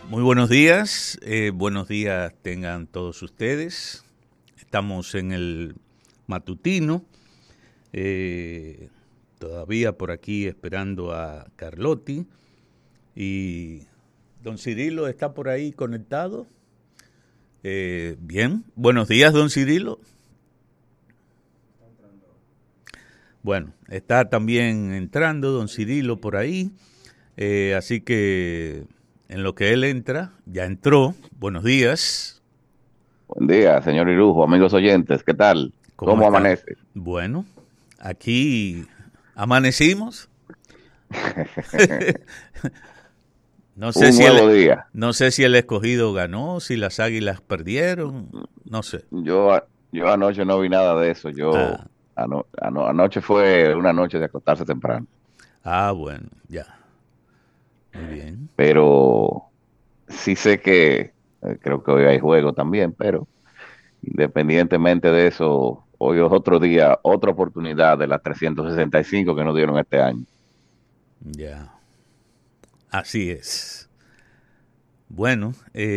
Muy buenos días tengan todos ustedes. Estamos en el matutino, todavía por aquí esperando a Carlotti. Y don Cirilo está por ahí conectado. Bien, buenos días, don Cirilo. Bueno, está también entrando don Cirilo por ahí, así que en lo que él entra, ya entró. Buenos días. Buen día, señor Irujo, amigos oyentes, ¿qué tal? ¿Cómo ¿Cómo está? amanece? Bueno, aquí amanecimos. No sé Un si nuevo día. no sé si el escogido ganó, si las águilas perdieron, no sé. Yo anoche no vi nada de eso. Ah, Anoche fue una noche de acostarse temprano. bueno, ya. Muy bien. Pero sí sé que creo que hoy hay juego también, pero independientemente de eso, hoy es otro día, otra oportunidad de las 365 que nos dieron este año. Ya. Así es. Bueno,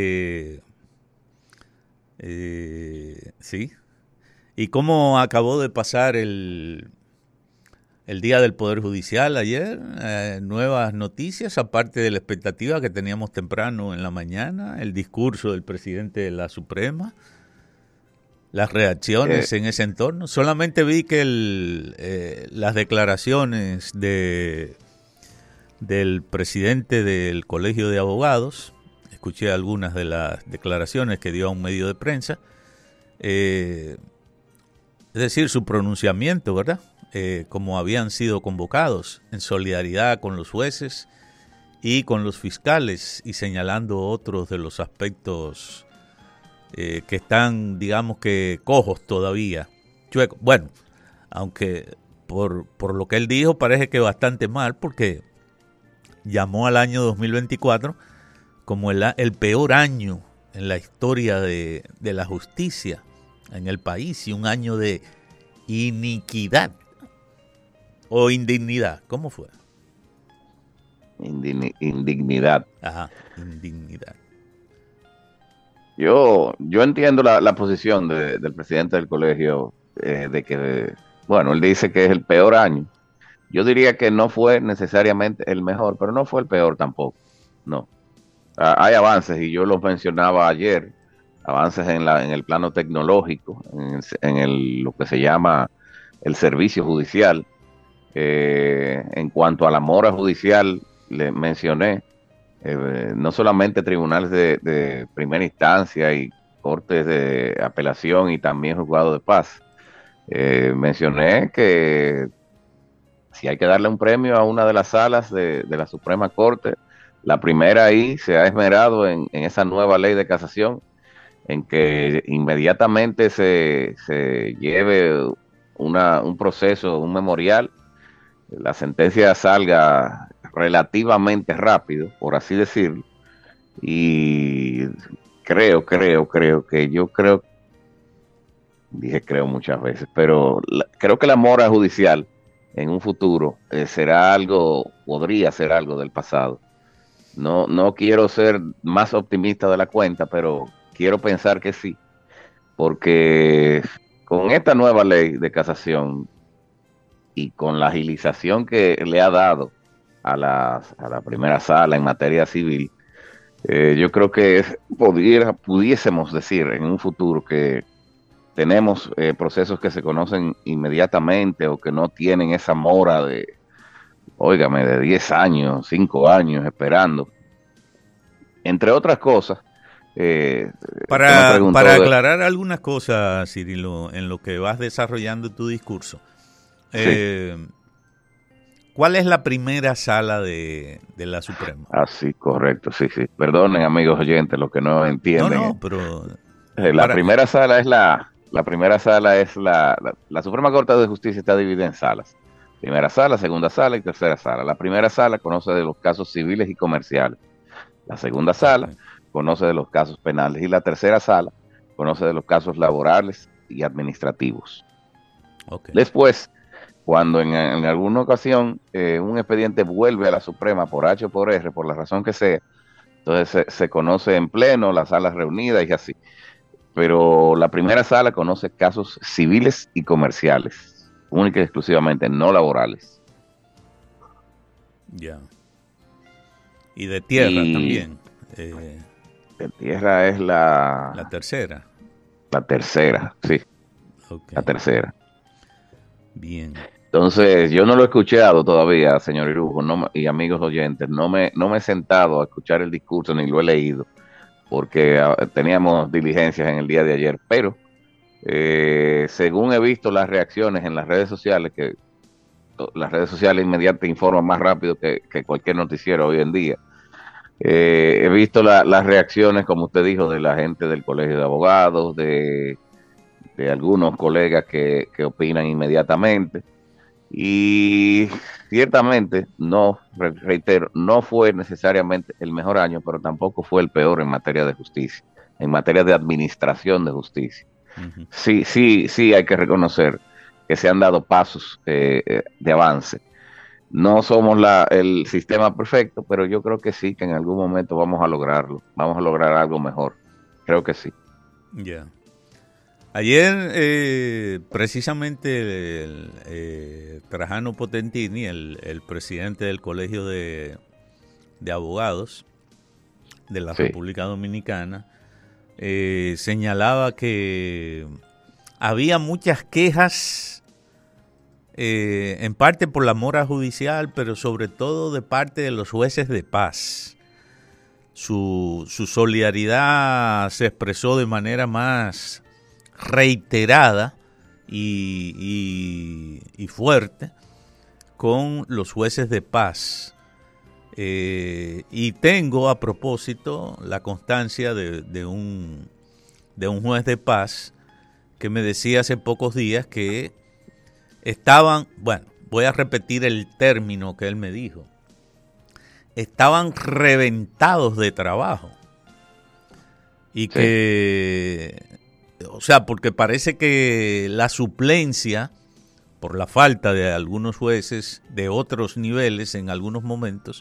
sí. ¿Y cómo acabó de pasar el día del Poder Judicial ayer? Nuevas noticias, aparte de la expectativa que teníamos temprano en la mañana, el discurso del presidente de la Suprema, las Eh, reacciones en ese entorno. Solamente vi que las declaraciones del presidente del Colegio de Abogados, escuché algunas de las declaraciones que dio a un medio de prensa, es decir, su pronunciamiento, ¿verdad? Como habían sido convocados en solidaridad con los jueces y con los fiscales, y señalando otros de los aspectos que están, digamos que, cojos todavía. Chueco. Bueno, aunque por lo que él dijo parece que bastante mal, porque llamó al año 2024 como el peor año en la historia de la justicia en el país, y un año de iniquidad o indignidad. ¿Cómo fue? Indignidad. Ajá, indignidad. Yo entiendo la posición del presidente del colegio, de que, bueno, él dice que es el peor año. Yo diría que no fue necesariamente el mejor, pero no fue el peor tampoco. No. Hay avances, y yo los mencionaba ayer, avances en el plano tecnológico, lo que se llama el servicio judicial. En cuanto a la mora judicial, le mencioné no solamente tribunales de primera instancia y cortes de apelación y también juzgado de paz. Mencioné que si hay que darle un premio a una de las salas de la Suprema Corte, la primera ahí se ha esmerado en esa nueva ley de casación, en que inmediatamente se lleve un proceso, un memorial, la sentencia salga relativamente rápido, por así decirlo. Y dije creo muchas veces, pero creo que la mora judicial en un futuro podría ser algo del pasado. No quiero ser más optimista de la cuenta, pero quiero pensar que sí, porque con esta nueva ley de casación y con la agilización que le ha dado a la primera sala en materia civil, yo creo que pudiésemos decir en un futuro que tenemos procesos que se conocen inmediatamente, o que no tienen esa mora óigame, de 10 años, 5 años esperando. Entre otras cosas, usted me Para preguntó aclarar algunas cosas, Cirilo, en lo que vas desarrollando tu discurso, sí, eh, ¿cuál es la primera sala de la Suprema? así, correcto, sí, sí. Perdonen, amigos oyentes, los que no No, entienden. no, pero La para... primera sala es la primera sala es la Suprema Corte de Justicia está dividida en salas. Primera sala, segunda sala y tercera sala. La primera sala conoce de los casos civiles y comerciales. La segunda sala Okay, conoce de los casos penales, y la tercera sala conoce de los casos laborales y administrativos. okay. Después, cuando en alguna ocasión un expediente vuelve a la Suprema por H o por R, por la razón que sea, Entonces se conoce en pleno, las salas reunidas y así. Pero la primera sala conoce casos civiles y comerciales, única y exclusivamente, no laborales. Ya. Y de tierra Y también. de tierra es La tercera. la tercera, sí, Ok. la tercera. Bien. Entonces, yo no lo he escuchado todavía, señor Irujo, y amigos oyentes, no me he sentado a escuchar el discurso ni lo he leído, porque teníamos diligencias en el día de ayer, pero según he visto las reacciones en las redes sociales, que las redes sociales inmediatamente informan más rápido que cualquier noticiero hoy en día. He visto las reacciones, como usted dijo, de la gente del Colegio de Abogados, de algunos colegas que opinan inmediatamente. Y ciertamente, reitero, no fue necesariamente el mejor año, pero tampoco fue el peor en materia de justicia, en materia de administración de justicia. Uh-huh. Sí, sí, sí, hay que reconocer que se han dado pasos de avance. No somos el sistema perfecto, pero yo creo que sí, que en algún momento vamos a lograrlo, vamos a lograr algo mejor. Creo que sí. Ya. Ayer, precisamente, Trajano Potentini, el presidente del Colegio de Abogados de la Sí. República Dominicana, señalaba que había muchas quejas, en parte por la mora judicial, pero sobre todo de parte de los jueces de paz. Su solidaridad se expresó de manera más reiterada y fuerte con los jueces de paz. Y tengo a propósito la constancia de un juez de paz que me decía hace pocos días que estaban, bueno, voy a repetir el término que él me dijo, estaban reventados de trabajo. Y Sí. que, o sea, porque parece que la suplencia, por la falta de algunos jueces de otros niveles en algunos momentos,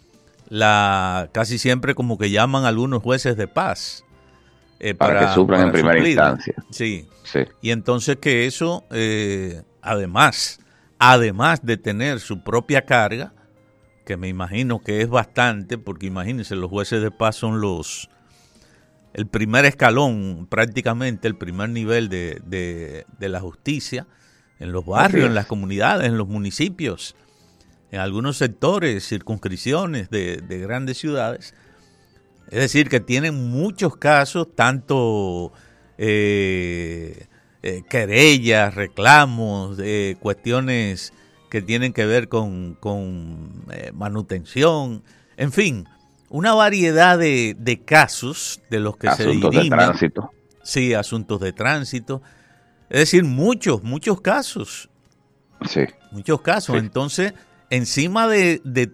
casi siempre como que llaman a algunos jueces de paz Para que suplan en primera suplir. instancia. Sí. Sí. Y entonces que eso, además de tener su propia carga, que me imagino que es bastante, porque imagínense, los jueces de paz son el primer escalón, prácticamente el primer nivel de la justicia, en los barrios, en las comunidades, en los municipios, en algunos sectores, circunscripciones de grandes ciudades. Es decir, que tienen muchos casos, tanto querellas, reclamos, cuestiones que tienen que ver con manutención, en fin, una variedad de casos de los que asuntos se dirimen. De tránsito. Sí, asuntos de tránsito. Es decir, muchos casos. Sí. Muchos casos. Sí. Entonces, encima del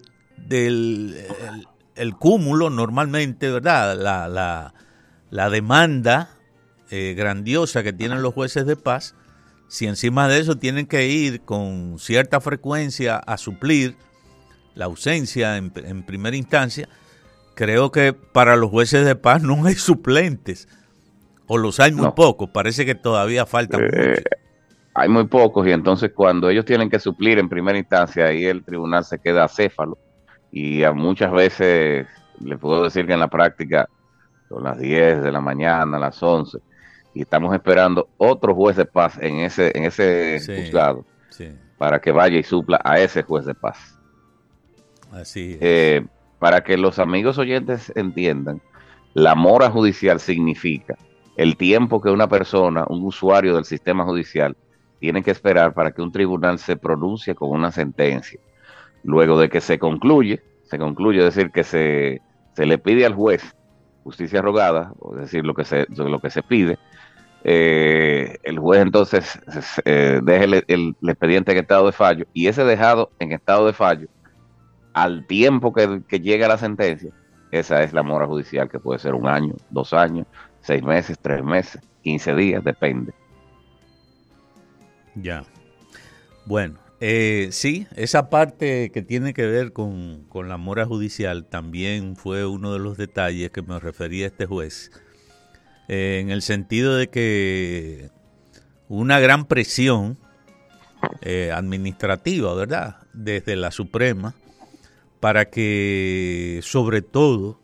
cúmulo, normalmente, ¿verdad? La demanda grandiosa que tienen los jueces de paz, si encima de eso tienen que ir con cierta frecuencia a suplir la ausencia en primera instancia, creo que para los jueces de paz no hay suplentes, o los hay muy pocos, parece que todavía faltan muchos. Hay muy pocos, y entonces cuando ellos tienen que suplir en primera instancia, ahí el tribunal se queda acéfalo, y a muchas veces, le puedo decir que en la práctica, son las 10 de la mañana, las 11, y estamos esperando otro juez de paz en ese juzgado, para que vaya y supla a ese juez de paz. Así es. Para que los amigos oyentes entiendan, la mora judicial significa el tiempo que una persona, un usuario del sistema judicial, tiene que esperar para que un tribunal se pronuncie con una sentencia. Luego de que se concluye, es decir, que se le pide al juez justicia rogada, es decir, lo que se pide, el juez entonces deja el expediente en estado de fallo, y ese dejado en estado de fallo, al tiempo que llega la sentencia, esa es la mora judicial, que puede ser 1 año, 2 años, 6 meses, 3 meses, 15 días, depende. Ya. Bueno, Sí, esa parte que tiene que ver con la mora judicial también fue uno de los detalles que me refería a este juez, en el sentido de que una gran presión administrativa, ¿verdad?, desde la Suprema, para que sobre todo,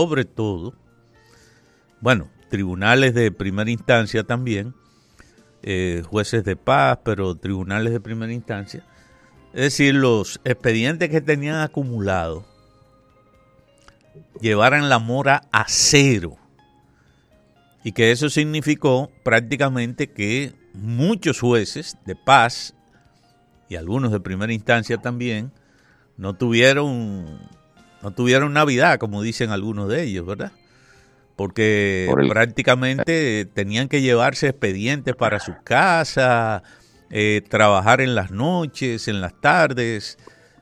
bueno, tribunales de primera instancia también, jueces de paz, pero tribunales de primera instancia, es decir, los expedientes que tenían acumulados, llevaran la mora a cero. Y que eso significó prácticamente que muchos jueces de paz y algunos de primera instancia también no tuvieron Navidad, como dicen algunos de ellos, ¿verdad? Porque prácticamente tenían que llevarse expedientes para su casa, trabajar en las noches, en las tardes,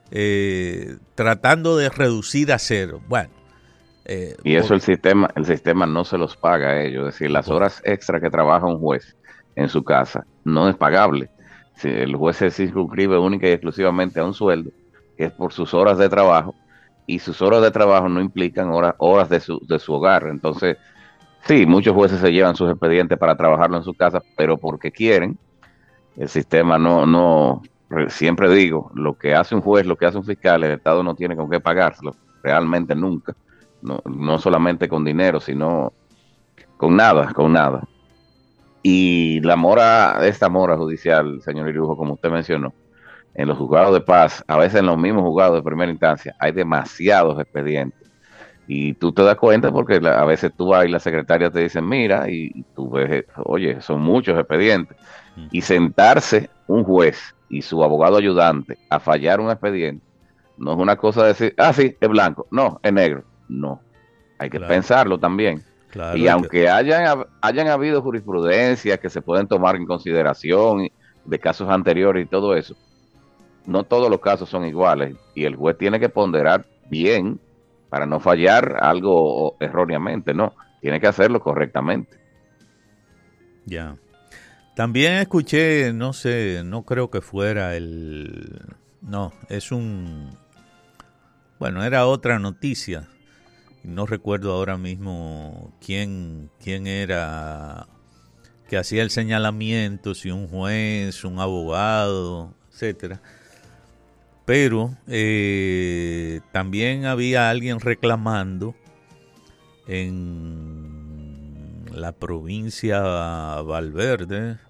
tratando de reducir a cero. Bueno. Y eso el sistema no se los paga a ellos. Es decir, las horas extra que trabaja un juez en su casa no es pagable. Si el juez se circunscribe única y exclusivamente a un sueldo, que es por sus horas de trabajo, y sus horas de trabajo no implican horas de su hogar. Entonces, sí, muchos jueces se llevan sus expedientes para trabajarlo en su casa, pero porque quieren. El sistema no, siempre digo, lo que hace un juez, lo que hace un fiscal, el Estado no tiene con qué pagárselo, realmente nunca. No solamente con dinero, sino con nada, con nada. Y esta mora judicial, señor Irujo, como usted mencionó, en los juzgados de paz, a veces en los mismos juzgados de primera instancia, hay demasiados expedientes. Y tú te das cuenta porque a veces tú vas y la secretaria te dice, mira, y tú ves, oye, son muchos expedientes. Y sentarse un juez y su abogado ayudante a fallar un expediente, no es una cosa de decir, sí, es blanco, no, es negro. No, hay que pensarlo también. Claro, y aunque hayan habido jurisprudencias que se pueden tomar en consideración de casos anteriores y todo eso, no todos los casos son iguales y el juez tiene que ponderar bien para no fallar algo erróneamente, no, tiene que hacerlo correctamente. Ya. También escuché, no sé, no creo que fuera bueno, era otra noticia. No recuerdo ahora mismo quién era que hacía el señalamiento, si un juez, un abogado, etcétera. Pero también había alguien reclamando en la provincia Valverde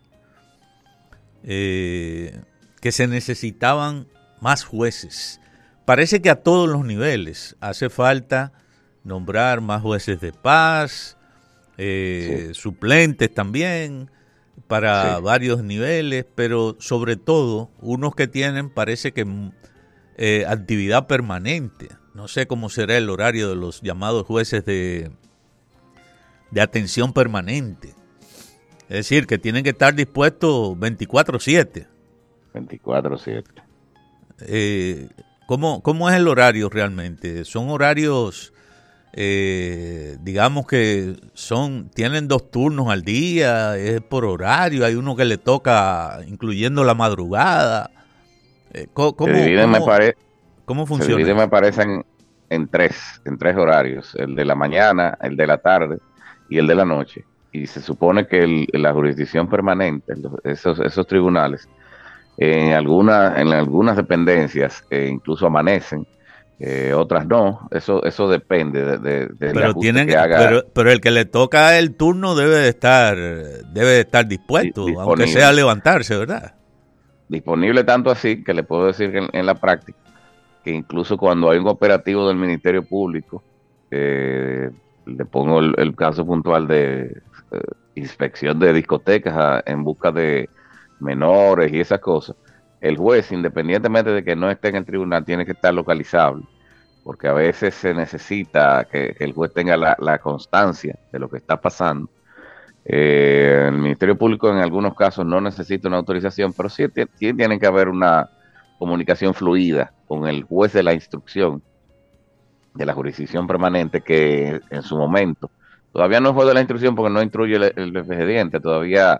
que se necesitaban más jueces. Parece que a todos los niveles hace falta nombrar más jueces de paz, suplentes también, para varios niveles, pero sobre todo unos que tienen, parece que actividad permanente. No sé cómo será el horario de los llamados jueces de atención permanente. Es decir, que tienen que estar dispuestos 24/7. 24/7. ¿Cómo es el horario realmente? ¿Son horarios, digamos que tienen 2 turnos al día, es por horario, hay uno que le toca incluyendo la madrugada? ¿Cómo funciona? Se divide, me parece, en tres horarios, el de la mañana, el de la tarde y el de la noche. Y se supone que la jurisdicción permanente, esos tribunales, en algunas dependencias incluso amanecen, otras no. Eso depende de pero que haga. Pero el que le toca el turno debe de estar dispuesto, aunque sea levantarse, ¿verdad? Disponible tanto así que le puedo decir que en la práctica, que incluso cuando hay un operativo del Ministerio Público, le pongo el caso puntual de inspección de discotecas en busca de menores y esas cosas, el juez, independientemente de que no esté en el tribunal, tiene que estar localizable, porque a veces se necesita que el juez tenga la constancia de lo que está pasando. El Ministerio Público en algunos casos no necesita una autorización, pero sí tiene que haber una comunicación fluida con el juez de la instrucción de la jurisdicción permanente, que en su momento todavía no es juez de la instrucción porque no instruye el expediente, todavía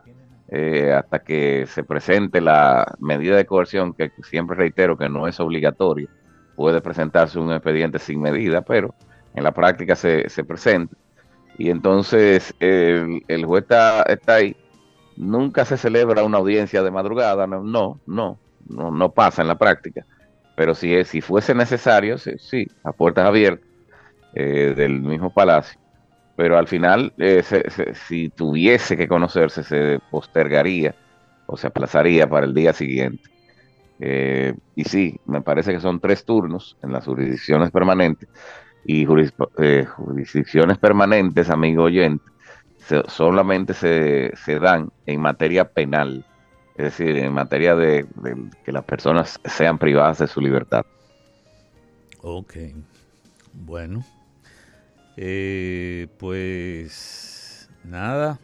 hasta que se presente la medida de coerción, que siempre reitero que no es obligatorio. Puede presentarse un expediente sin medida, pero en la práctica se presenta. Y entonces el juez está ahí. Nunca se celebra una audiencia de madrugada, no pasa en la práctica. Pero si fuese necesario, sí, a puertas abiertas del mismo palacio. Pero al final, si tuviese que conocerse, se postergaría o se aplazaría para el día siguiente. Y sí, me parece que son 3 turnos en las jurisdicciones permanentes. Y jurisdicciones permanentes, amigo oyente, solamente se dan en materia penal, es decir, en materia de que las personas sean privadas de su libertad. Ok, bueno, pues nada,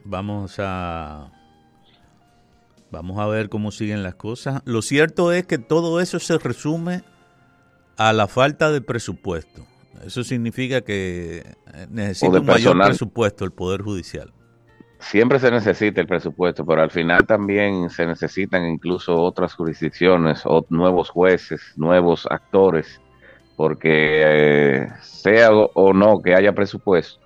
vamos a ver cómo siguen las cosas. Lo cierto es que todo eso se resume a la falta de presupuesto. Eso significa que necesita un mayor presupuesto el Poder Judicial. Siempre se necesita el presupuesto, pero al final también se necesitan incluso otras jurisdicciones, o nuevos jueces, nuevos actores, porque sea o no que haya presupuesto,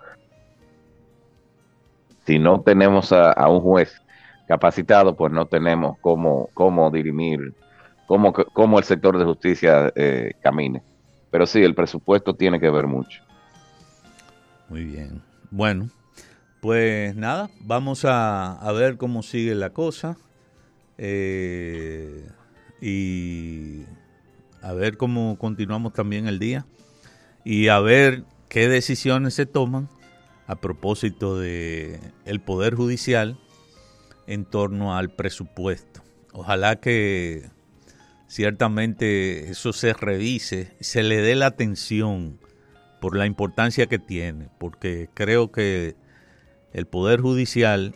si no tenemos a un juez capacitado, pues no tenemos cómo dirimir, cómo el sector de justicia camine. Pero sí, el presupuesto tiene que ver mucho. Muy bien. Bueno, pues nada, vamos a ver cómo sigue la cosa y a ver cómo continuamos también el día y a ver qué decisiones se toman a propósito de el Poder Judicial en torno al presupuesto. Ojalá que ciertamente eso se revise, se le dé la atención por la importancia que tiene, porque creo que el Poder Judicial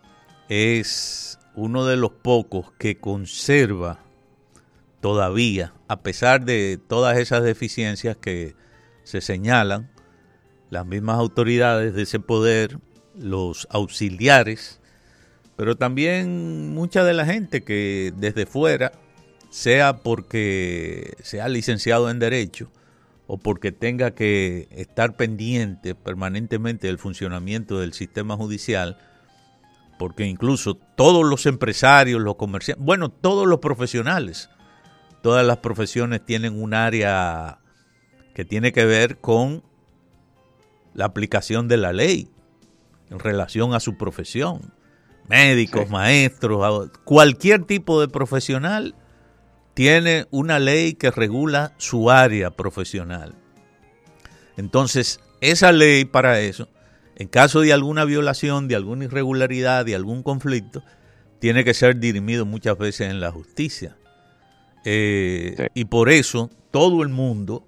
es uno de los pocos que conserva todavía, a pesar de todas esas deficiencias que se señalan, las mismas autoridades de ese poder, los auxiliares, pero también mucha de la gente que desde fuera, sea porque sea licenciado en Derecho o porque tenga que estar pendiente permanentemente del funcionamiento del sistema judicial, porque incluso todos los empresarios, los comerciantes, bueno, todos los profesionales, todas las profesiones tienen un área que tiene que ver con la aplicación de la ley en relación a su profesión. Médicos, sí, maestros, cualquier tipo de profesional tiene una ley que regula su área profesional. Entonces, esa ley para eso, en caso de alguna violación, de alguna irregularidad, de algún conflicto, tiene que ser dirimido muchas veces en la justicia. Sí. Y por eso todo el mundo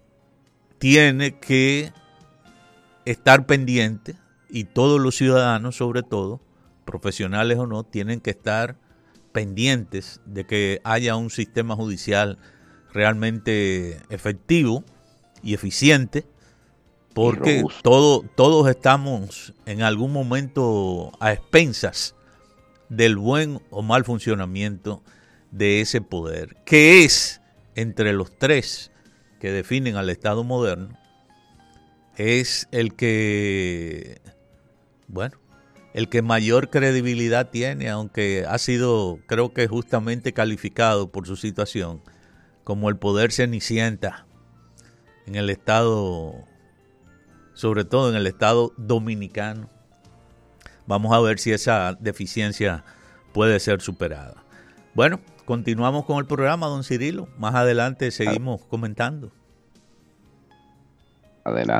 tiene que estar pendiente, y todos los ciudadanos, sobre todo, profesionales o no, tienen que estar pendientes de que haya un sistema judicial realmente efectivo y eficiente, porque todos estamos en algún momento a expensas del buen o mal funcionamiento de ese poder, que es, entre los 3 que definen al Estado moderno, es el que, bueno, el que mayor credibilidad tiene, aunque ha sido, creo que justamente calificado por su situación como el poder cenicienta en el Estado, sobre todo en el Estado dominicano. Vamos a ver si esa deficiencia puede ser superada. Bueno, continuamos con el programa, don Cirilo. Más adelante seguimos comentando. Adelante.